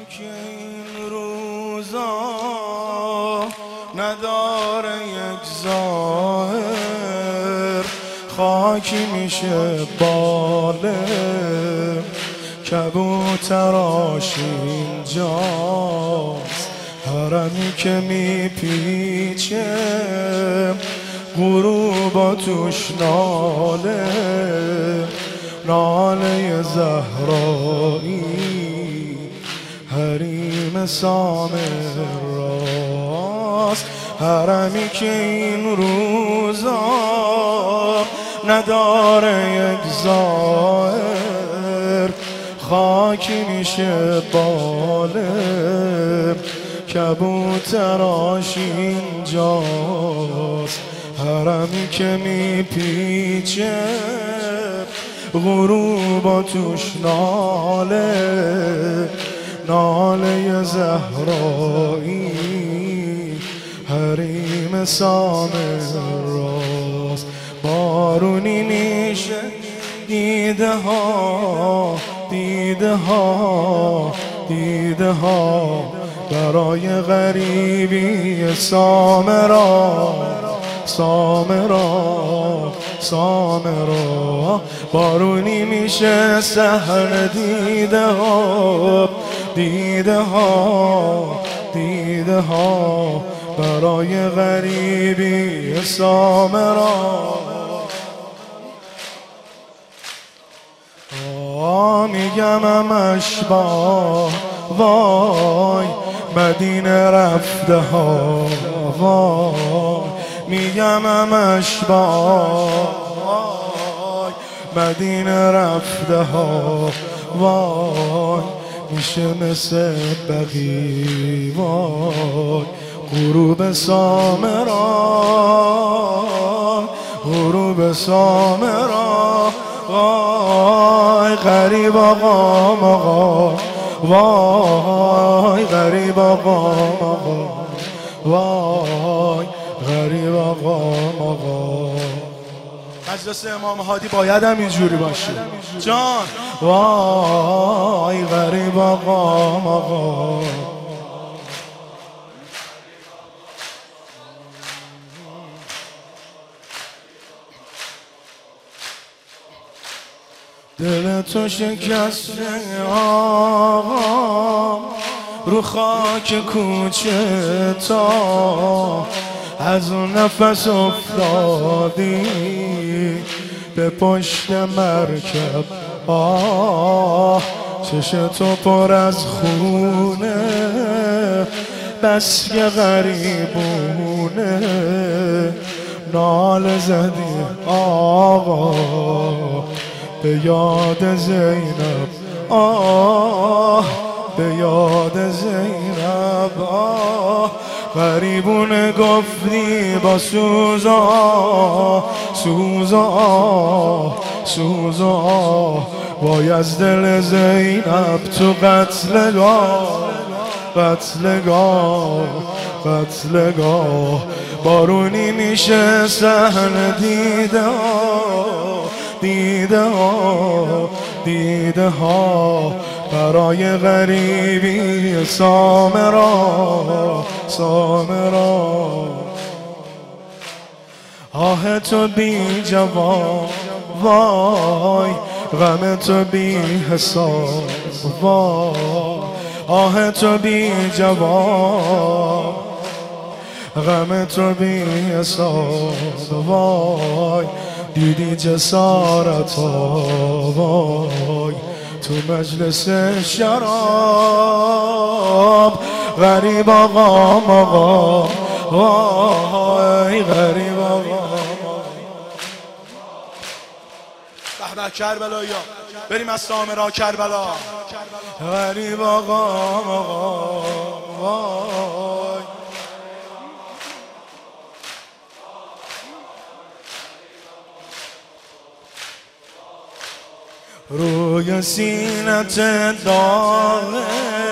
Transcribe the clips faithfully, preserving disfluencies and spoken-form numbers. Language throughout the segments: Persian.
که این روزا نداره یک ظاهر، خاکی میشه باله کبوتراش اینجاست، حرمی که میپیچه غروبا توش ناله، ناله زهرایی حریم سامراست. حرمی که این روزا نداره یک ظاهر، خاکی میشه باله کبوتراش اینجاست، حرمی که میپیچه غروبا توش ناله، ناله زهرایی حریم سامراست. بارونی میشه دیده ها دیده ها دیده ها برای غریبی سامرا سامرا سامرا. بارونی میشه سحر دیده ها دیده ها دیده ها برای غریبی سامرا. میگم همش با وای مدینه رفته ها وای، میگم همش با وای مدینه رفته ها وای، میشه مثل بقی وای غروب سامرا غروب سامرا. وای غریب آقا آقا وای غریب آقا آقا وای غریب آقا آقا. مجلس امام هادی باید هم اینجوری باشه جان. وای غریب آقا آقا. دل تو شکسته آقا رو خاک کوچه تا از اون نفس افتادی به پشت مرکب. آه چش تو پر از خونه بس که غریبونه نال زدی آقا به یاد زینب. آه به یاد زینب. آه غریبونه گفتی با سوزا سوزا سوزا وای از دل زینب تو قتلگاه قتلگاه قتلگاه. بارونی میشه صحن دیده ها دیده ها دیده ها برای غریبی سامرا سامرا. آه تو بی جواب وای غم تو بی حساب وای، آه تو بی جواب غم تو بی حساب وای، دیدی جسارت وای تو مجلس شراب. غریب آقا آقا وای غریب آقا. به کربلا یا بریم از سامرا کربلا. غریب آقا آقا وای روی سینت داغه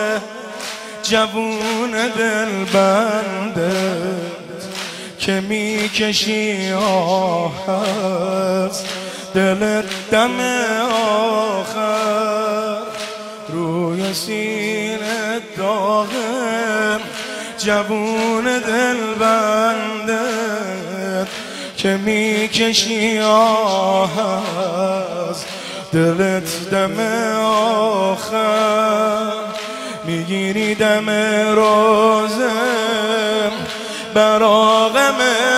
جوون دل بنده که میکشی آه هست دل دم آخر روی سینه داغم جوون دل بندت که میکشی آه از دلت دم آخر میگیری دم روزم برا غم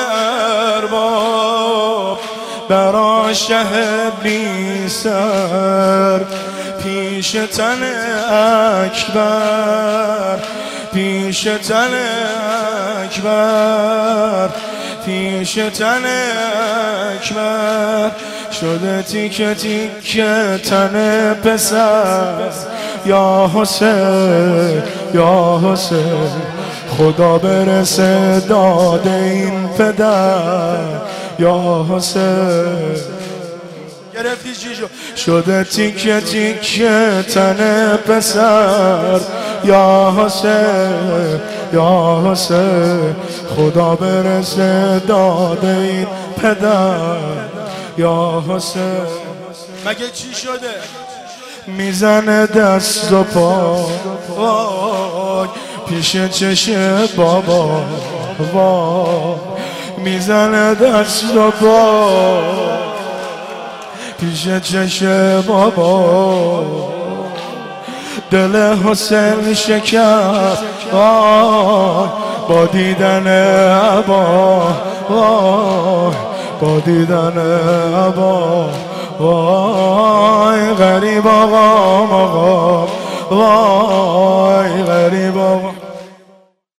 ارباب برا شهد بی سر پیش تن اکبر پیش تن اکبر پیش تن اکبر شده تیکه تیکه تن پسر یا حسین یا حسین خدا برسه داد این پدر یا حسین گرفتی چی شد شده تیکه تیکه تن پسر یا حسین یا حسین خدا برسه داد این پدر یا حسین مگه چی شده میزنه دست و پا وای پیش چشم بابا وای میزنه دست و پا پیش چشم بابا دل حسین شکست وای با دیدن عبا وای با دیدن عبا وای غریب آقا آقا وای غریب آقا